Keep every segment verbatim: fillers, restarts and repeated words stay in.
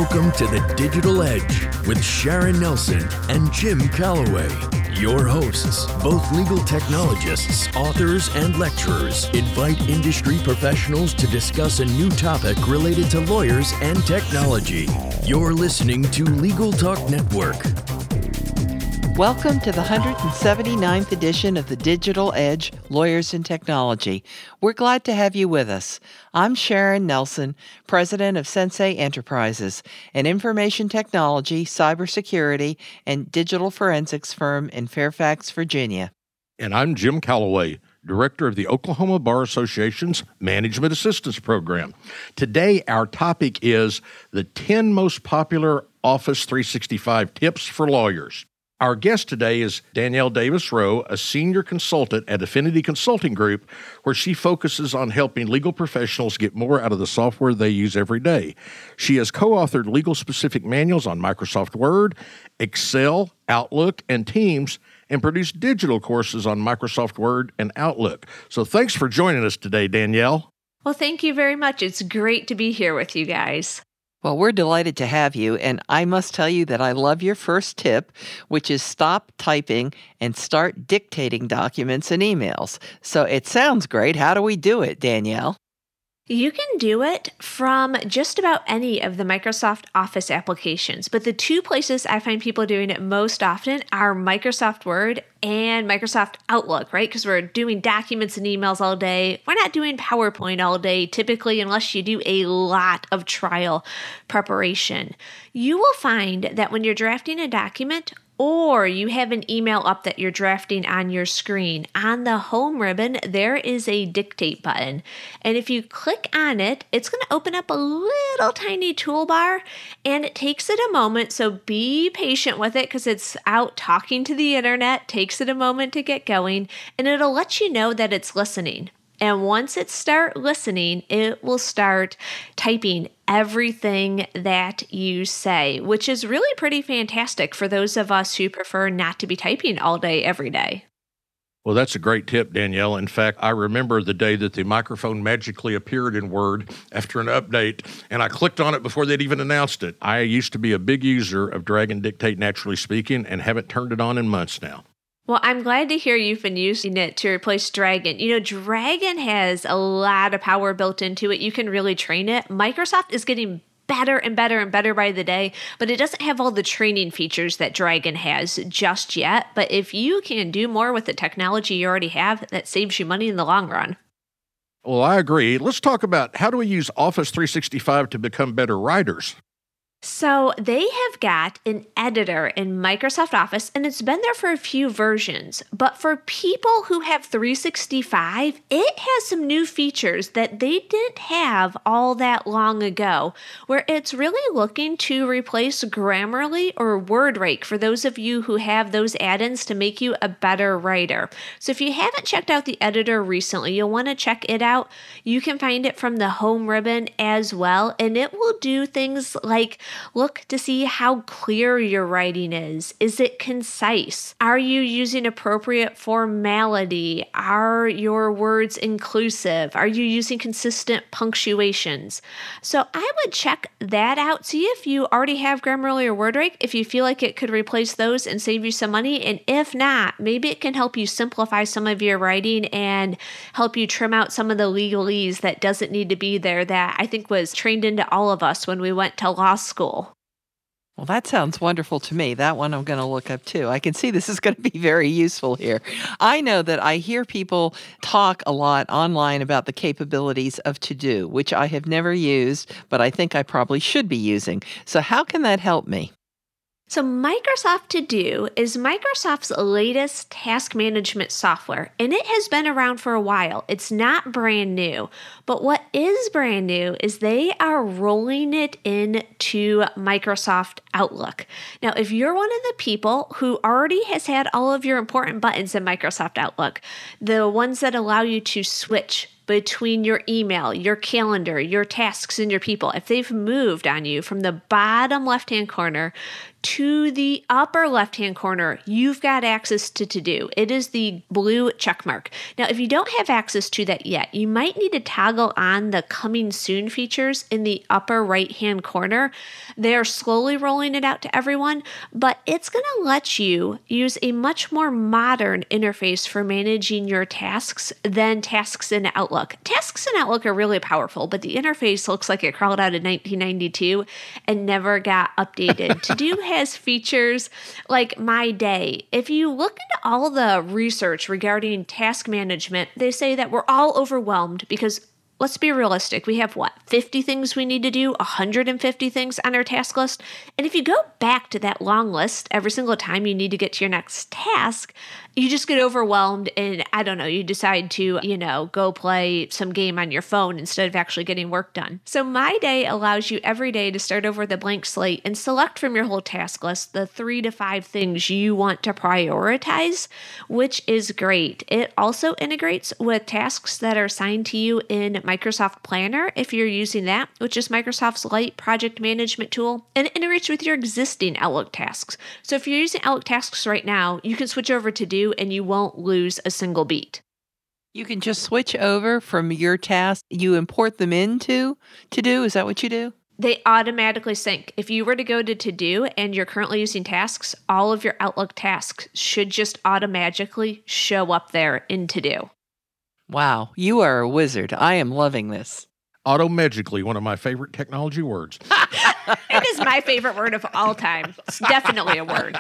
Welcome to the Digital Edge with Sharon Nelson and Jim Calloway. Your hosts, both legal technologists, authors, and lecturers, invite industry professionals to discuss a new topic related to lawyers and technology. You're listening to Legal Talk Network. Welcome to the one hundred seventy-ninth edition of the Digital Edge, Lawyers and Technology. We're glad to have you with us. I'm Sharon Nelson, president of Sensei Enterprises, an information technology, cybersecurity, and digital forensics firm in Fairfax, Virginia. And I'm Jim Calloway, director of the Oklahoma Bar Association's Management Assistance Program. Today, our topic is the ten most popular Office three sixty-five tips for lawyers. Our guest today is Danielle Davis-Rowe, a senior consultant at Affinity Consulting Group, where she focuses on helping legal professionals get more out of the software they use every day. She has co-authored legal-specific manuals on Microsoft Word, Excel, Outlook, and Teams, and produced digital courses on Microsoft Word and Outlook. So thanks for joining us today, Danielle. Well, thank you very much. It's great to be here with you guys. Well, we're delighted to have you, and I must tell you that I love your first tip, which is stop typing and start dictating documents and emails. So it sounds great. How do we do it, Danielle? You can do it from just about any of the Microsoft Office applications, but the two places I find people doing it most often are Microsoft Word and Microsoft Outlook, right? Because we're doing documents and emails all day. We're not doing PowerPoint all day, typically, unless you do a lot of trial preparation. You will find that when you're drafting a document, or you have an email up that you're drafting on your screen, on the home ribbon, there is a dictate button. And if you click on it, it's going to open up a little tiny toolbar, and it takes it a moment. So be patient with it because it's out talking to the internet, takes it a moment to get going, and it'll let you know that it's listening. And once it starts listening, it will start typing everything that you say, which is really pretty fantastic for those of us who prefer not to be typing all day, every day. Well, that's a great tip, Danielle. In fact, I remember the day that the microphone magically appeared in Word after an update, and I clicked on it before they'd even announced it. I used to be a big user of Drag and Dictate Naturally Speaking and haven't turned it on in months now. Well, I'm glad to hear you've been using it to replace Dragon. You know, Dragon has a lot of power built into it. You can really train it. Microsoft is getting better and better and better by the day, but it doesn't have all the training features that Dragon has just yet. But if you can do more with the technology you already have, that saves you money in the long run. Well, I agree. Let's talk about how do we use Office three sixty-five to become better writers? So they have got an editor in Microsoft Office, and it's been there for a few versions. But for people who have three sixty-five, it has some new features that they didn't have all that long ago, where it's really looking to replace Grammarly or WordRake for those of you who have those add-ins to make you a better writer. So if you haven't checked out the editor recently, you'll want to check it out. You can find it from the home ribbon as well, and it will do things like look to see how clear your writing is. Is it concise? Are you using appropriate formality? Are your words inclusive? Are you using consistent punctuations? So I would check that out. See if you already have Grammarly or WordRake, if you feel like it could replace those and save you some money. And if not, maybe it can help you simplify some of your writing and help you trim out some of the legalese that doesn't need to be there that I think was trained into all of us when we went to law school. Well, that sounds wonderful to me. That one I'm going to look up too. I can see this is going to be very useful here. I know that I hear people talk a lot online about the capabilities of To-Do, which I have never used, but I think I probably should be using. So how can that help me? So Microsoft To-Do is Microsoft's latest task management software, and it has been around for a while. It's not brand new, but what is brand new is they are rolling it into Microsoft Outlook. Now, if you're one of the people who already has had all of your important buttons in Microsoft Outlook, the ones that allow you to switch between your email, your calendar, your tasks, and your people, if they've moved on you from the bottom left-hand corner to the upper left-hand corner, you've got access to To-Do. It is the blue check mark. Now, if you don't have access to that yet, you might need to toggle on the Coming Soon features in the upper right-hand corner. They're slowly rolling it out to everyone, but it's going to let you use a much more modern interface for managing your tasks than tasks in Outlook. Tasks in Outlook are really powerful, but the interface looks like it crawled out of nineteen ninety-two and never got updated. To-Do has features like My Day. If you look into all the research regarding task management, they say that we're all overwhelmed because, let's be realistic, we have what, fifty things we need to do, one hundred fifty things on our task list? And if you go back to that long list every single time you need to get to your next task, you just get overwhelmed and, I don't know, you decide to, you know, go play some game on your phone instead of actually getting work done. So My Day allows you every day to start over with a blank slate and select from your whole task list the three to five things you want to prioritize, which is great. It also integrates with tasks that are assigned to you in Microsoft Planner, if you're using that, which is Microsoft's light project management tool, and it integrates with your existing Outlook tasks. So if you're using Outlook tasks right now, you can switch over to Do and you won't lose a single beat. You can just switch over from your task. You import them into To-Do. Is that what you do? They automatically sync. If you were to go to To-Do and you're currently using tasks, all of your Outlook tasks should just automatically show up there in To-Do. Wow, you are a wizard. I am loving this. Automagically, one of my favorite technology words. It is my favorite word of all time. It's definitely a word.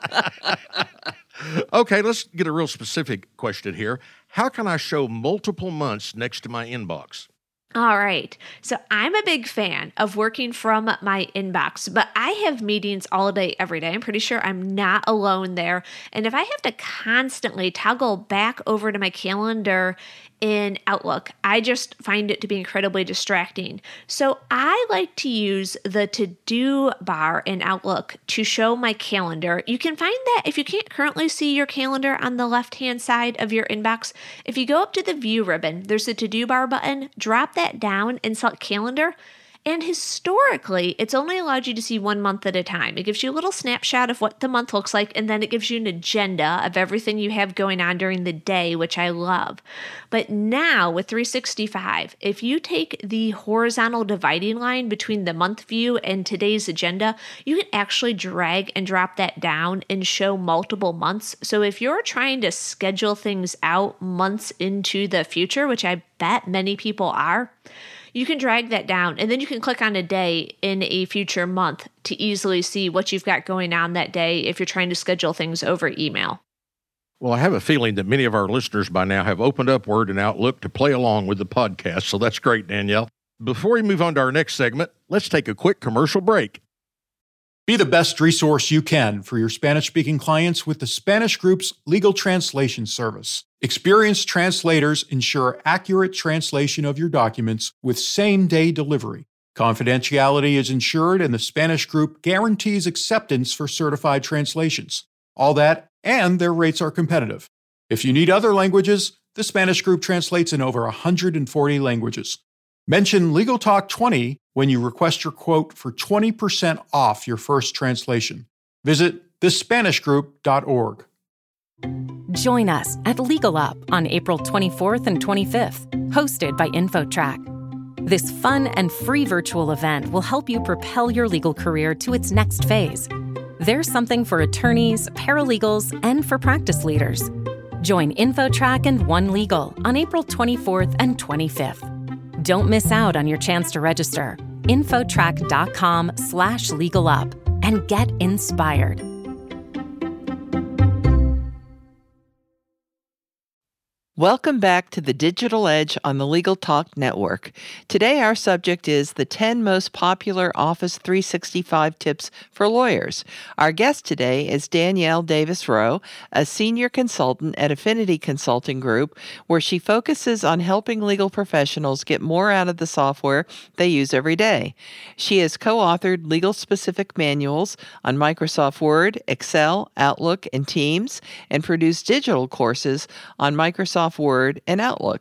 Okay, let's get a real specific question here. How can I show multiple months next to my inbox? All right. So I'm a big fan of working from my inbox, but I have meetings all day, every day. I'm pretty sure I'm not alone there. And if I have to constantly toggle back over to my calendar in Outlook, I just find it to be incredibly distracting. So I like to use the To-Do bar in Outlook to show my calendar. You can find that if you can't currently see your calendar on the left-hand side of your inbox, if you go up to the View ribbon, there's a To-Do bar button, drop that down and select Calendar. And historically, it's only allowed you to see one month at a time. It gives you a little snapshot of what the month looks like, and then it gives you an agenda of everything you have going on during the day, which I love. But now with three sixty-five, if you take the horizontal dividing line between the month view and today's agenda, you can actually drag and drop that down and show multiple months. So if you're trying to schedule things out months into the future, which I bet many people are, you can drag that down and then you can click on a day in a future month to easily see what you've got going on that day if you're trying to schedule things over email. Well, I have a feeling that many of our listeners by now have opened up Word and Outlook to play along with the podcast, so that's great, Danielle. Before we move on to our next segment, let's take a quick commercial break. Be the best resource you can for your Spanish-speaking clients with the Spanish Group's legal translation service. Experienced translators ensure accurate translation of your documents with same-day delivery. Confidentiality is ensured, and the Spanish Group guarantees acceptance for certified translations. All that, and their rates are competitive. If you need other languages, the Spanish Group translates in over one hundred forty languages. Mention Legal Talk twenty when you request your quote for twenty percent off your first translation. Visit the spanish group dot org. Join us at Legal Up on April twenty-fourth and twenty-fifth, hosted by InfoTrack. This fun and free virtual event will help you propel your legal career to its next phase. There's something for attorneys, paralegals, and for practice leaders. Join InfoTrack and One Legal on April twenty-fourth and twenty-fifth. Don't miss out on your chance to register. Infotrack.com slash legal up and get inspired. Welcome back to the Digital Edge on the Legal Talk Network. Today our subject is the ten most popular Office three sixty-five tips for lawyers. Our guest today is Danielle Davis-Rowe, a senior consultant at Affinity Consulting Group, where she focuses on helping legal professionals get more out of the software they use every day. She has co-authored legal-specific manuals on Microsoft Word, Excel, Outlook, and Teams, and produced digital courses on Microsoft Word and Outlook.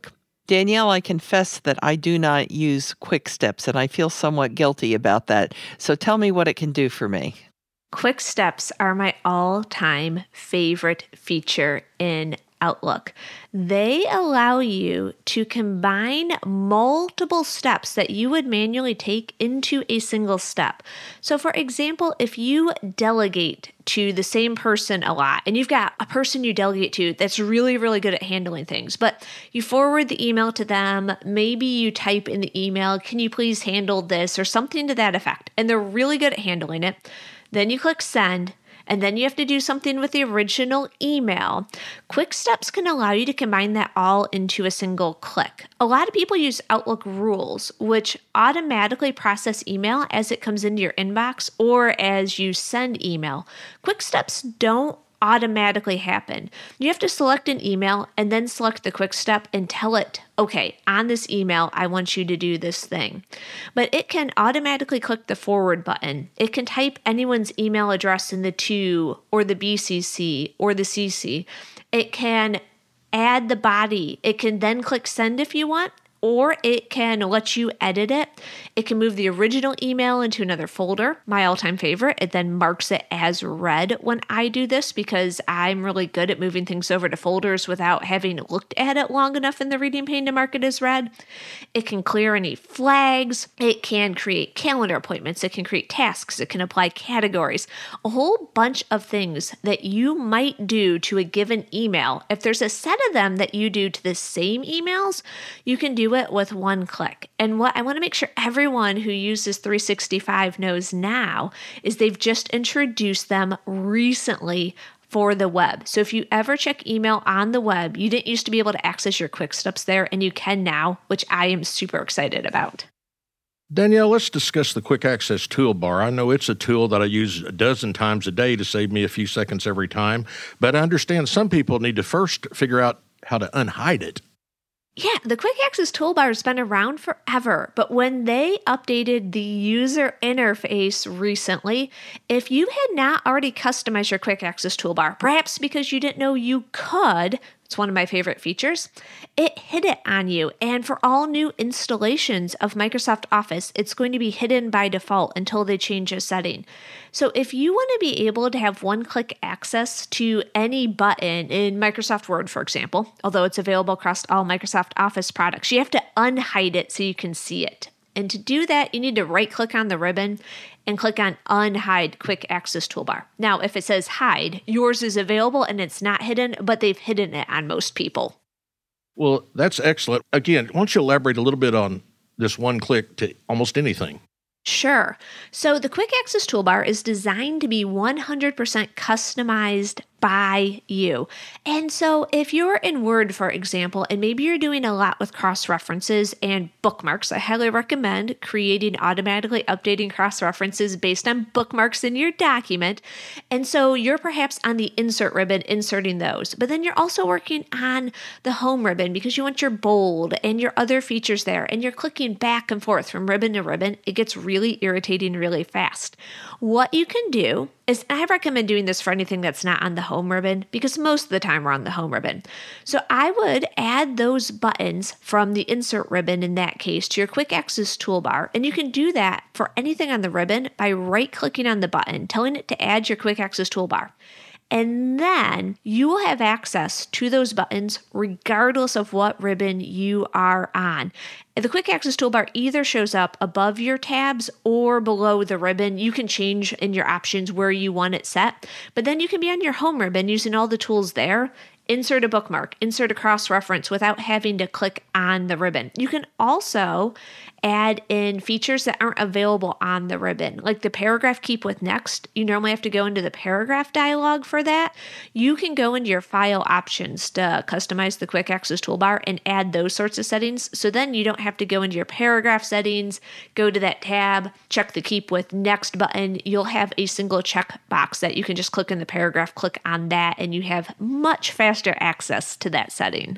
Danielle, I confess that I do not use Quick Steps, and I feel somewhat guilty about that. So tell me what it can do for me. Quick Steps are my all-time favorite feature in Outlook. They allow you to combine multiple steps that you would manually take into a single step. So for example, if you delegate to the same person a lot, and you've got a person you delegate to that's really, really good at handling things, but you forward the email to them, maybe you type in the email, can you please handle this, or something to that effect, and they're really good at handling it. Then you click send, and then you have to do something with the original email. Quick Steps can allow you to combine that all into a single click. A lot of people use Outlook Rules, which automatically process email as it comes into your inbox or as you send email. Quick Steps don't automatically happen. You have to select an email and then select the quick step and tell it, okay, on this email, I want you to do this thing. But it can automatically click the forward button. It can type anyone's email address in the to or the B C C or the C C. It can add the body. It can then click send if you want, or it can let you edit it. It can move the original email into another folder, my all-time favorite. It then marks it as read when I do this because I'm really good at moving things over to folders without having looked at it long enough in the reading pane to mark it as read. It can clear any flags. It can create calendar appointments. It can create tasks. It can apply categories. A whole bunch of things that you might do to a given email. If there's a set of them that you do to the same emails, you can do it with one click. And what I want to make sure everyone who uses three sixty-five knows now is they've just introduced them recently for the web. So if you ever check email on the web, you didn't used to be able to access your Quick Steps there, and you can now, which I am super excited about. Danielle, let's discuss the Quick Access Toolbar. I know it's a tool that I use a dozen times a day to save me a few seconds every time, but I understand some people need to first figure out how to unhide it. Yeah, the Quick Access Toolbar has been around forever, but when they updated the user interface recently, if you had not already customized your Quick Access Toolbar, perhaps because you didn't know you could, it's one of my favorite features, it hid it on you. And for all new installations of Microsoft Office, it's going to be hidden by default until they change a setting. So if you want to be able to have one-click access to any button in Microsoft Word, for example, although it's available across all Microsoft Office products, you have to unhide it so you can see it. And to do that, you need to right-click on the ribbon and click on Unhide Quick Access Toolbar. Now, if it says Hide, yours is available and it's not hidden, but they've hidden it on most people. Well, that's excellent. Again, why don't you elaborate a little bit on this one click to almost anything? Sure. So the Quick Access Toolbar is designed to be one hundred percent customized by you. And so if you're in Word, for example, and maybe you're doing a lot with cross-references and bookmarks, I highly recommend creating automatically updating cross-references based on bookmarks in your document. And so you're perhaps on the insert ribbon inserting those, but then you're also working on the home ribbon because you want your bold and your other features there, and you're clicking back and forth from ribbon to ribbon. It gets really irritating really fast. What you can do is, I recommend doing this for anything that's not on the home ribbon because most of the time we're on the home ribbon. So I would add those buttons from the insert ribbon in that case to your Quick Access Toolbar. And you can do that for anything on the ribbon by right-clicking on the button, telling it to add your Quick Access Toolbar. And then you will have access to those buttons regardless of what ribbon you are on. The Quick Access Toolbar either shows up above your tabs or below the ribbon. You can change in your options where you want it set, but then you can be on your home ribbon using all the tools there. Insert a bookmark, insert a cross-reference without having to click on the ribbon. You can also add in features that aren't available on the ribbon, like the paragraph keep with next. You normally have to go into the paragraph dialog for that. You can go into your file options to customize the Quick Access Toolbar and add those sorts of settings. So then you don't have to go into your paragraph settings, go to that tab, check the keep with next button. You'll have a single check box that you can just click in the paragraph, click on that, and you have much faster access to that setting.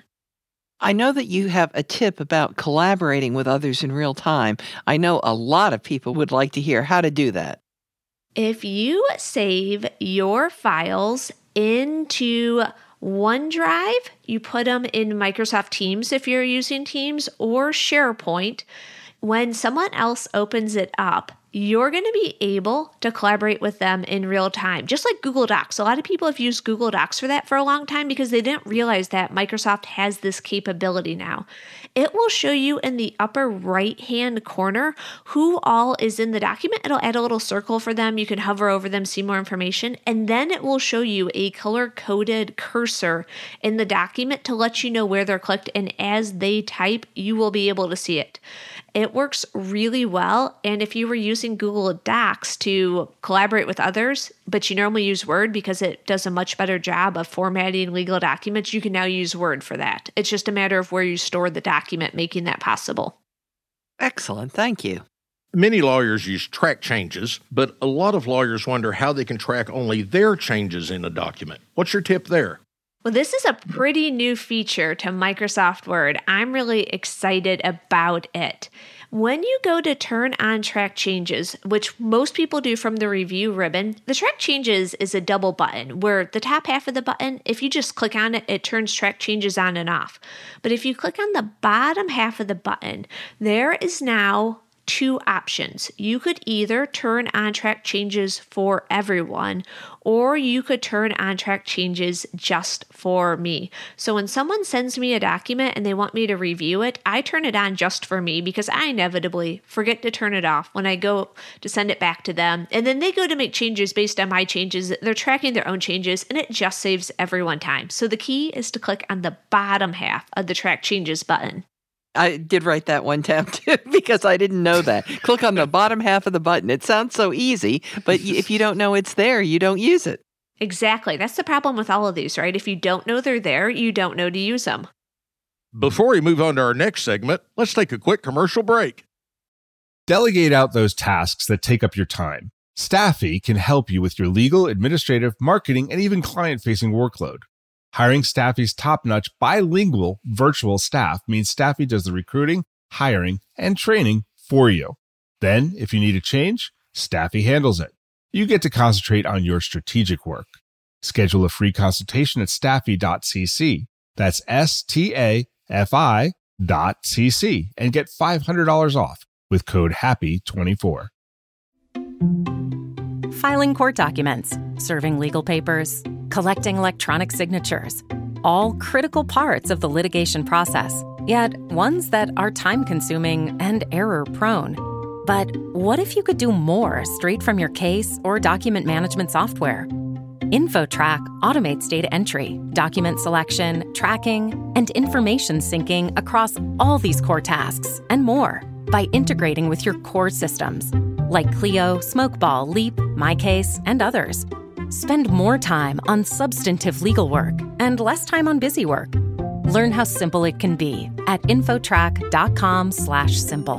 I know that you have a tip about collaborating with others in real time. I know a lot of people would like to hear how to do that. If you save your files into OneDrive, you put them in Microsoft Teams if you're using Teams, or SharePoint. When someone else opens it up, you're going to be able to collaborate with them in real time, just like Google Docs. A lot of people have used Google Docs for that for a long time because they didn't realize that Microsoft has this capability now. It will show you in the upper right-hand corner who all is in the document. It'll add a little circle for them. You can hover over them, see more information, and then it will show you a color-coded cursor in the document to let you know where they're clicked, and as they type, you will be able to see it. It works really well, and if you were using Google Docs to collaborate with others, but you normally use Word because it does a much better job of formatting legal documents, you can now use Word for that. It's just a matter of where you store the document, making that possible. Excellent. Thank you. Many lawyers use track changes, but a lot of lawyers wonder how they can track only their changes in a document. What's your tip there? Well, this is a pretty new feature to Microsoft Word. I'm really excited about it. When you go to turn on track changes, which most people do from the review ribbon, the track changes is a double button where the top half of the button, if you just click on it, it turns track changes on and off. But if you click on the bottom half of the button, there is now two options. You could either turn on track changes for everyone, or you could turn on track changes just for me. So when someone sends me a document and they want me to review it, I turn it on just for me because I inevitably forget to turn it off when I go to send it back to them. And then they go to make changes based on my changes. They're tracking their own changes, and it just saves everyone time. So the key is to click on the bottom half of the track changes button. I did write that one tab too because I didn't know that. Click on the bottom half of the button. It sounds so easy, but if you don't know it's there, you don't use it. Exactly. That's the problem with all of these, right? If you don't know they're there, you don't know to use them. Before we move on to our next segment, let's take a quick commercial break. Delegate out those tasks that take up your time. Staffy can help you with your legal, administrative, marketing, and even client-facing workload. Hiring Staffy's top-notch bilingual virtual staff means Staffy does the recruiting, hiring, and training for you. Then, if you need a change, Staffy handles it. You get to concentrate on your strategic work. Schedule a free consultation at staffy dot c c. That's S T A F I dot C C and get five hundred dollars off with code happy twenty-four. Filing court documents, serving legal papers, collecting electronic signatures, all critical parts of the litigation process, yet ones that are time-consuming and error-prone. But what if you could do more straight from your case or document management software? InfoTrack automates data entry, document selection, tracking, and information syncing across all these core tasks and more by integrating with your core systems like Clio, Smokeball, Leap, MyCase, and others. Spend more time on substantive legal work and less time on busy work. Learn how simple it can be at infotrack.com slash simple.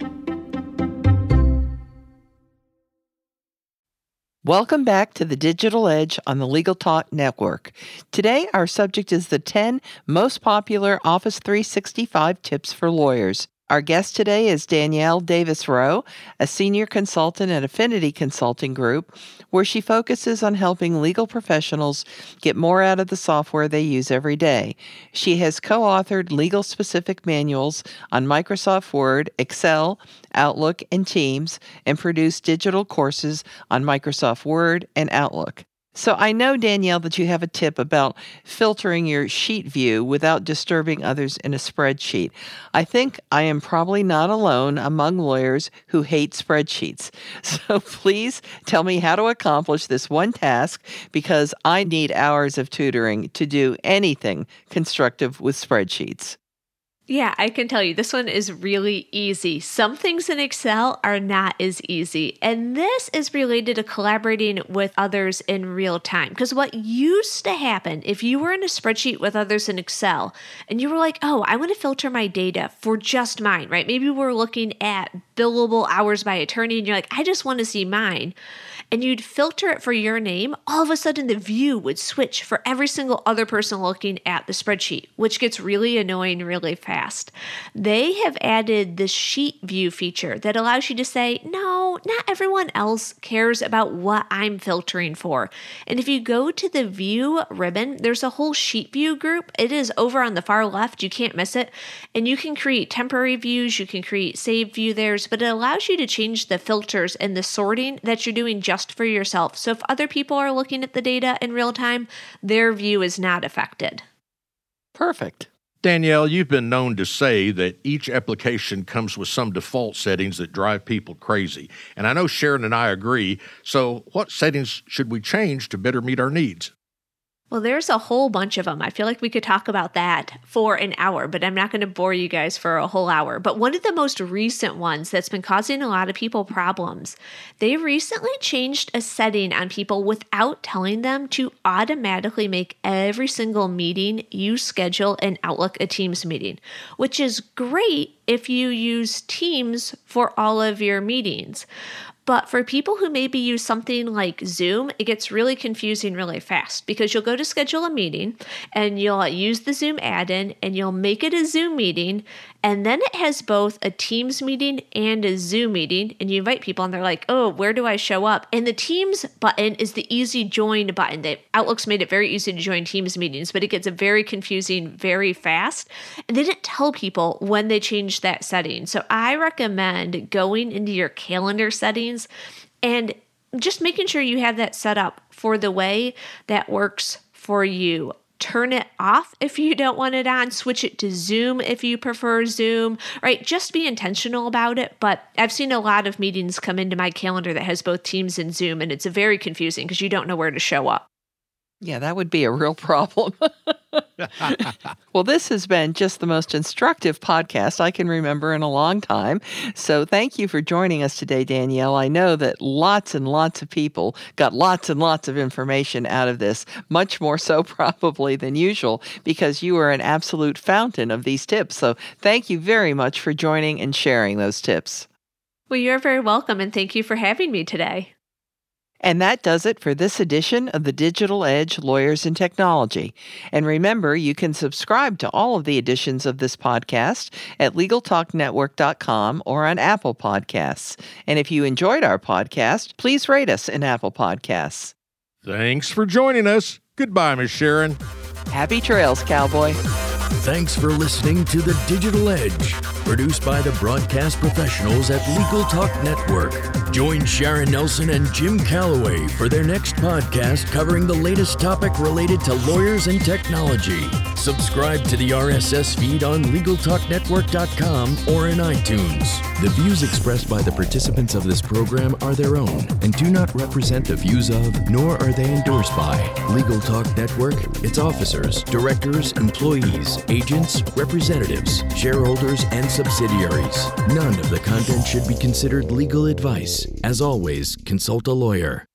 Welcome back to the Digital Edge on the Legal Talk Network. Today, our subject is the ten most popular Office three sixty-five tips for lawyers. Our guest today is Danielle Davis-Rowe, a senior consultant at Affinity Consulting Group, where she focuses on helping legal professionals get more out of the software they use every day. She has co-authored legal-specific manuals on Microsoft Word, Excel, Outlook, and Teams, and produced digital courses on Microsoft Word and Outlook. So I know, Danielle, that you have a tip about filtering your sheet view without disturbing others in a spreadsheet. I think I am probably not alone among lawyers who hate spreadsheets. So please tell me how to accomplish this one task, because I need hours of tutoring to do anything constructive with spreadsheets. Yeah, I can tell you this one is really easy. Some things in Excel are not as easy. And this is related to collaborating with others in real time. Because what used to happen if you were in a spreadsheet with others in Excel and you were like, oh, I want to filter my data for just mine, right? Maybe we're looking at billable hours by attorney and you're like, I just want to see mine. and you'd filter it for your name, all of a sudden the view would switch for every single other person looking at the spreadsheet, which gets really annoying really fast. They have added the sheet view feature that allows you to say, no, not everyone else cares about what I'm filtering for. And if you go to the view ribbon, there's a whole sheet view group. It is over on the far left. You can't miss it. And you can create temporary views. You can create save view there, but it allows you to change the filters and the sorting that you're doing just for yourself. So if other people are looking at the data in real time, their view is not affected. Perfect. Danielle, you've been known to say that each application comes with some default settings that drive people crazy. And I know Sharon and I agree. So what settings should we change to better meet our needs? Well, there's a whole bunch of them. I feel like we could talk about that for an hour, but I'm not going to bore you guys for a whole hour. But one of the most recent ones that's been causing a lot of people problems, they recently changed a setting on people without telling them to automatically make every single meeting you schedule in Outlook a Teams meeting, which is great if you use Teams for all of your meetings. But for people who maybe use something like Zoom, it gets really confusing really fast because you'll go to schedule a meeting and you'll use the Zoom add-in and you'll make it a Zoom meeting. And then it has both a Teams meeting and a Zoom meeting. And you invite people and they're like, oh, where do I show up? And the Teams button is the easy join button. That Outlook's made it very easy to join Teams meetings, but it gets very confusing very fast. And they didn't tell people when they changed that setting. So I recommend going into your calendar settings and just making sure you have that set up for the way that works for you. Turn it off if you don't want it on. Switch it to Zoom if you prefer Zoom, right? Just be intentional about it. But I've seen a lot of meetings come into my calendar that has both Teams and Zoom, and it's very confusing because you don't know where to show up. Yeah, that would be a real problem. Well, this has been just the most instructive podcast I can remember in a long time. So thank you for joining us today, Danielle. I know that lots and lots of people got lots and lots of information out of this, much more so probably than usual, because you are an absolute fountain of these tips. So thank you very much for joining and sharing those tips. Well, you're very welcome, and thank you for having me today. And that does it for this edition of the Digital Edge Lawyers in Technology. And remember, you can subscribe to all of the editions of this podcast at legal talk network dot com or on Apple Podcasts. And if you enjoyed our podcast, please rate us in Apple Podcasts. Thanks for joining us. Goodbye, Miz Sharon. Happy trails, cowboy. Thanks for listening to The Digital Edge, produced by the broadcast professionals at Legal Talk Network. Join Sharon Nelson and Jim Calloway for their next podcast covering the latest topic related to lawyers and technology. Subscribe to the R S S feed on legal talk network dot com or in iTunes. The views expressed by the participants of this program are their own and do not represent the views of, nor are they endorsed by, Legal Talk Network, its officers, directors, employees, agents, representatives, shareholders, and subsidiaries. None of the content should be considered legal advice. As always, consult a lawyer.